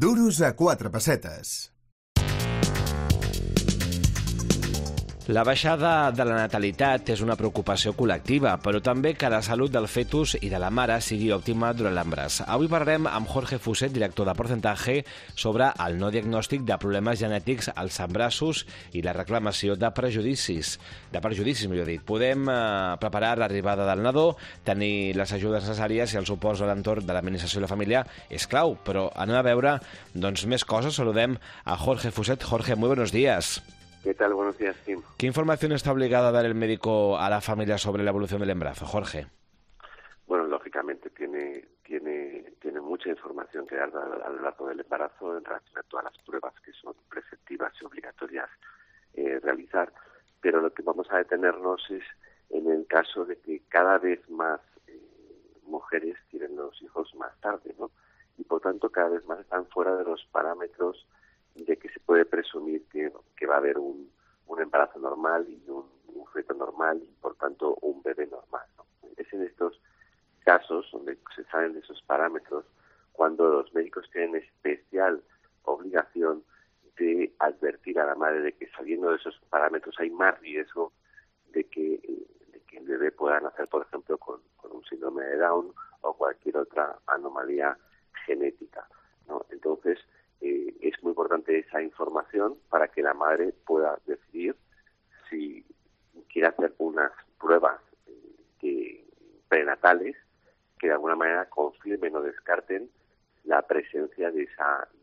Duros a 4 pessetes. La baixada de la natalitat és una preocupació col·lectiva, però també que la salut del fetus i de la mare sigui òptima durant l'embaràs. Avui parlarem amb Jorge Fuset, director de Porcentaje, sobre el no diagnòstic de problemes genètics als embarassos i la reclamació de prejudicis. Millor dit. Podem preparar l'arribada del nadó, tenir les ajudes necessàries i el suport de l'entorn de l'administració i la família és clau, però anem a veure més coses. Saludem a Jorge Fuset. Jorge, muy buenos días. ¿Qué tal? Buenos días, Tim. ¿Qué información está obligado a dar el médico a la familia sobre la evolución del embarazo, Jorge? Bueno, lógicamente tiene mucha información que dar a lo largo del embarazo en relación a todas las pruebas que son preceptivas y obligatorias realizar, pero lo que vamos a detenernos es en el caso de que cada vez más mujeres tienen los hijos más tarde, ¿no? Y por tanto cada vez más están fuera de los parámetros de que se puede presumir que va a haber un embarazo normal y un feto normal y por tanto un bebé normal, ¿no? Es en estos casos donde se salen de esos parámetros cuando los médicos tienen especial obligación de advertir a la madre de que saliendo de esos parámetros hay más riesgo de que el bebé pueda nacer, por ejemplo, con un síndrome de Down o cualquier otra anomalía genética, ¿no? Entonces, es muy importante esa información para que la madre pueda decidir si quiere hacer unas pruebas prenatales que de alguna manera confirmen o descarten la presencia de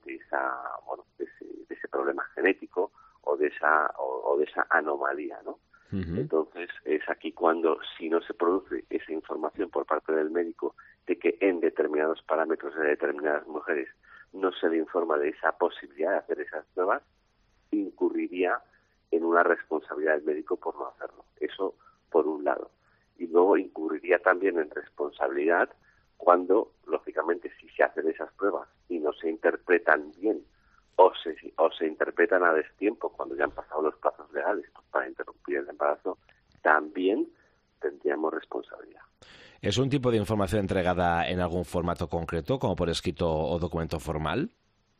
ese problema genético o de esa anomalía, ¿no? Uh-huh. Entonces es aquí cuando, si no se produce esa información por parte del médico de que en determinados parámetros de determinadas mujeres no se le informa de esa posibilidad de hacer esas pruebas, incurriría en una responsabilidad del médico por no hacerlo. Eso por un lado. Y luego incurriría también en responsabilidad cuando, lógicamente, si se hacen esas pruebas y no se interpretan bien o se interpretan a destiempo cuando ya han pasado los plazos legales para interrumpir el embarazo, también tendríamos responsabilidad. ¿Es un tipo de información entregada en algún formato concreto, como por escrito o documento formal?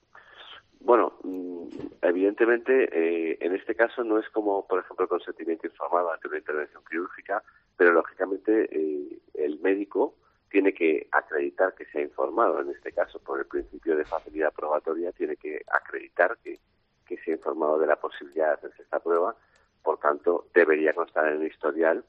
Bueno, evidentemente, en este caso no es como, por ejemplo, el consentimiento informado ante una intervención quirúrgica, pero lógicamente el médico tiene que acreditar que se ha informado. En este caso, por el principio de facilidad probatoria, tiene que acreditar que se ha informado de la posibilidad de hacerse esta prueba. Por tanto, debería constar en el historial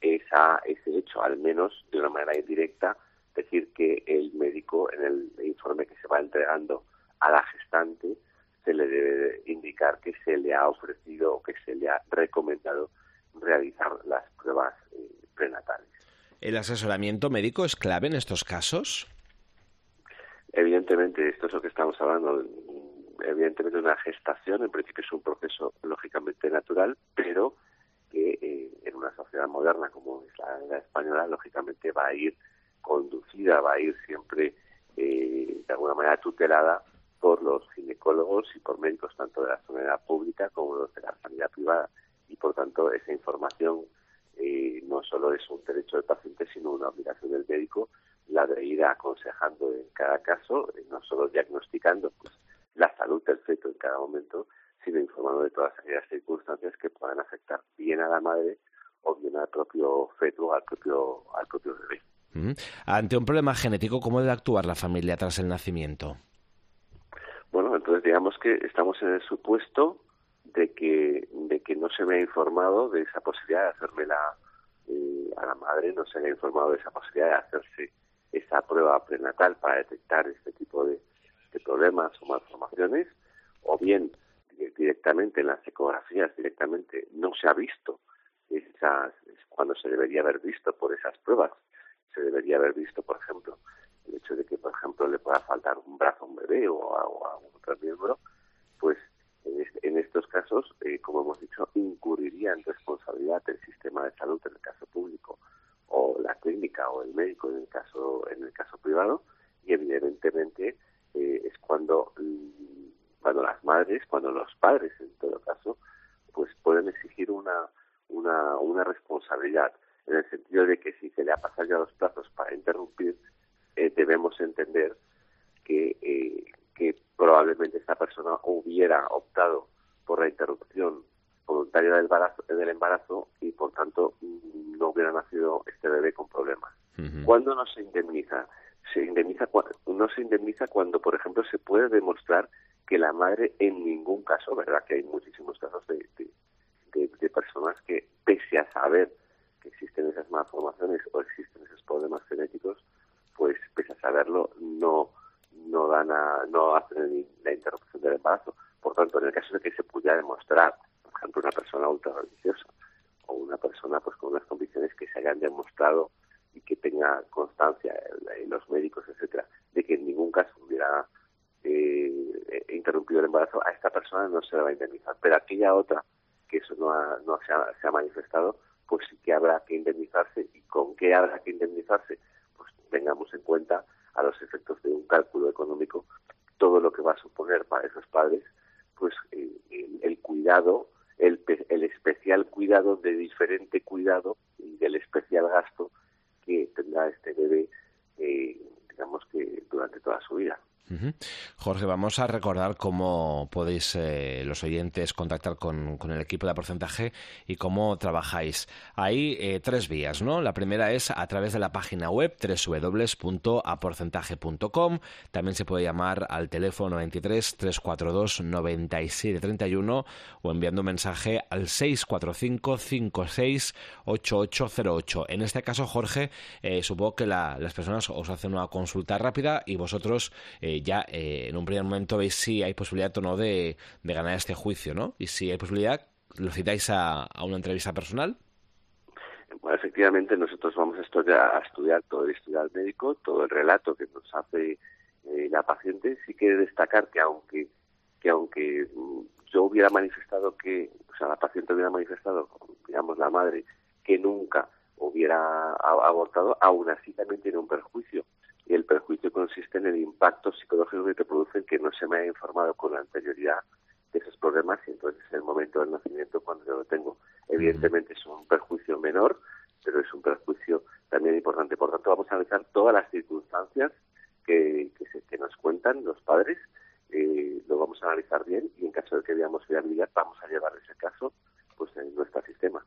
ese hecho, al menos de una manera indirecta, decir que el médico, en el informe que se va entregando a la gestante, se le debe indicar que se le ha ofrecido o que se le ha recomendado realizar las pruebas prenatales. ¿El asesoramiento médico es clave en estos casos? Evidentemente, esto es lo que estamos hablando. Evidentemente, una gestación, en principio, es un proceso lógicamente natural, pero que en una sociedad moderna como es la española, lógicamente va a ir conducida, va a ir siempre de alguna manera tutelada por los ginecólogos y por médicos tanto de la sanidad pública como los de la sanidad privada. Y por tanto esa información no solo es un derecho del paciente, sino una obligación del médico, la de ir aconsejando en cada caso, no solo diagnosticando pues la salud del feto en cada momento, sino informando de todas aquellas circunstancias que puedan afectar bien a la madre o bien al propio feto, al propio bebé. Ante un problema genético, ¿cómo debe actuar la familia tras el nacimiento? Bueno, entonces digamos que estamos en el supuesto de que no se me ha informado de esa posibilidad de hacerme a la madre, no se le ha informado de esa posibilidad de hacerse esa prueba prenatal para detectar este tipo de problemas o malformaciones, o bien directamente en las ecografías no se ha visto cuando se debería haber visto por esas pruebas. Se debería haber visto, por ejemplo, el hecho de que, por ejemplo, le pueda faltar un brazo a un bebé o a un otro miembro, pues en estos casos, como hemos dicho, incurriría en responsabilidad el sistema de salud en el caso público o la clínica o el médico en el caso privado, y evidentemente es cuando las madres, cuando los padres en todo caso, pues pueden exigir una responsabilidad, en el sentido de que si se le ha pasado ya los plazos para interrumpir, debemos entender que que probablemente esta persona hubiera optado por la interrupción voluntaria del embarazo y, por tanto, no hubiera nacido este bebé con problemas. ¿Cuándo no se indemniza? No se indemniza cuando, por ejemplo, se puede demostrar que la madre en ningún caso, ¿verdad? Que hay muchísimos casos de personas que, pese a saber que existen esas malformaciones o existen esos problemas genéticos, pues pese a saberlo no hacen la interrupción del embarazo. Por tanto, en el caso de que se pudiera demostrar, por ejemplo, una persona ultra religiosa o una persona pues con unas condiciones que se hayan demostrado y que tenga constancia en los médicos, etcétera, de que en ningún caso hubiera interrumpido el embarazo, a esta persona no se le va a indemnizar. Pero aquella otra que eso no se ha manifestado, pues sí que habrá que indemnizarse. ¿Y con qué habrá que indemnizarse? Pues tengamos en cuenta, a los efectos de un cálculo económico, todo lo que va a suponer para esos padres pues el cuidado, el especial cuidado, de diferente cuidado y del especial gasto que tendrá este bebé, digamos que durante toda su vida. Jorge, vamos a recordar cómo podéis los oyentes contactar con el equipo de Aporcentaje y cómo trabajáis. Hay 3 vías, ¿no? La primera es a través de la página web www.aporcentaje.com. También se puede llamar al teléfono 93 342 97 31 o enviando un mensaje al 645 56 8808. En este caso, Jorge, supongo que las personas os hacen una consulta rápida y vosotros ya en un primer momento veis si hay posibilidad o no de ganar este juicio, ¿no? Y si hay posibilidad, ¿lo citáis a una entrevista personal? Bueno, efectivamente, nosotros vamos a estudiar todo el historial médico, todo el relato que nos hace la paciente. Sí que destacar que aunque yo hubiera manifestado la paciente hubiera manifestado, digamos, la madre, que nunca hubiera abortado, aún así también tiene un perjuicio. Y el perjuicio consiste en el impacto psicológico que te produce que no se me haya informado con anterioridad de esos problemas, y entonces en el momento del nacimiento cuando yo lo tengo. Evidentemente es un perjuicio menor, pero es un perjuicio también importante. Por tanto, vamos a analizar todas las circunstancias que nos cuentan los padres, lo vamos a analizar bien, y en caso de que veamos viabilidad vamos a llevar ese caso pues en nuestro sistema.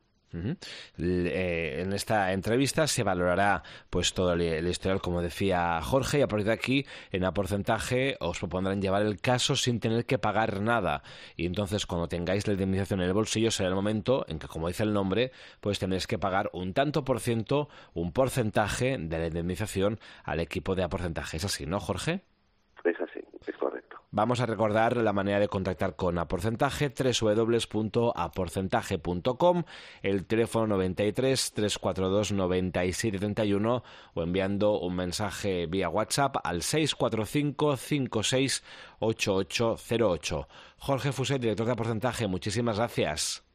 En esta entrevista se valorará pues todo el historial, como decía Jorge, y a partir de aquí en Aporcentaje os propondrán llevar el caso sin tener que pagar nada, y entonces cuando tengáis la indemnización en el bolsillo será el momento en que, como dice el nombre, pues tendréis que pagar un tanto por ciento, un porcentaje de la indemnización al equipo de Aporcentaje. ¿Es así, no, Jorge? Es así, es correcto. Vamos a recordar la manera de contactar con Aporcentaje, www.aporcentaje.com, el teléfono 93 342 97 31 o enviando un mensaje vía WhatsApp al 645 56 8808. Jorge Fuset, director de Aporcentaje, muchísimas gracias.